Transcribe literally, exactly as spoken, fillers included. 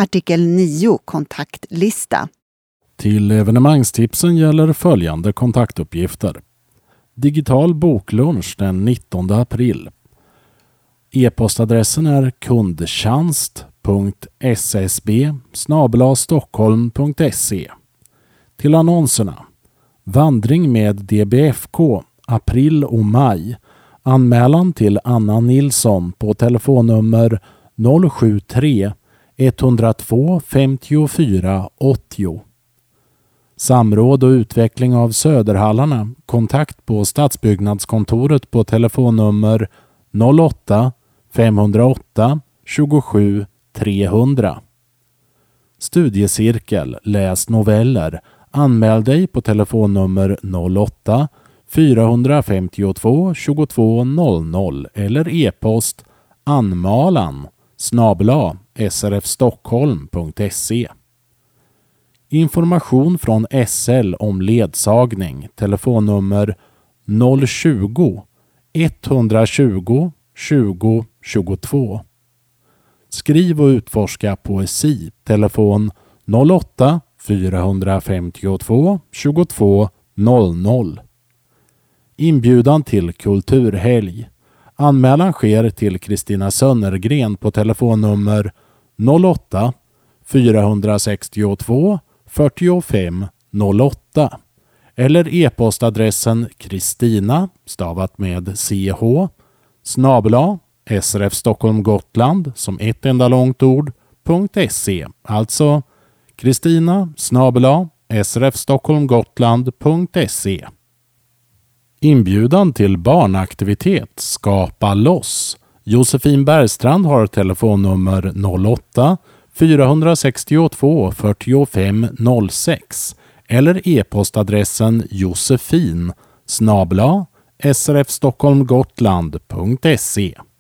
Artikel nio. Kontaktlista. Till evenemangstipsen gäller följande kontaktuppgifter. Digital boklunch den nittonde april. E-postadressen är kundtjänst punkt s s b snabel-a stockholm punkt se. Till annonserna. Vandring med D B F K april och maj. Anmälan till Anna Nilsson på telefonnummer noll sju tre ett noll två fem fyra åttio. Samråd och utveckling av Söderhallarna. Kontakt på Stadsbyggnadskontoret på telefonnummer noll åtta fem noll åtta tjugosju trehundra. Studiecirkel. Läs noveller. Anmäl dig på telefonnummer noll åtta fyra fem två tjugotvå noll noll eller e-post anmalan snabel-a s r f stockholm punkt se. Information från S L om ledsagning. Telefonnummer noll tjugo ett tjugo tjugo tjugotvå. Skriv och utforska poesi. Telefon noll åtta fyra fem två tjugotvå noll noll. Inbjudan till kulturhelg. Anmälan sker till Kristina Sönnergren på telefonnummer noll åtta fyra sex två fyrtiofem noll åtta eller e-postadressen Kristina stavat med ch snabel-a S R F Stockholm Gotland som ett enda långt ord .se, alltså Kristina snabel-a S R F Stockholm Gotland .se. Inbjudan till barnaktivitet Skapa loss. Josefin Bergstrand har telefonnummer noll åtta fyra sex två fyrtiofem noll sex eller e-postadressen josefin snabel-a S R F Stockholm Gotland .se.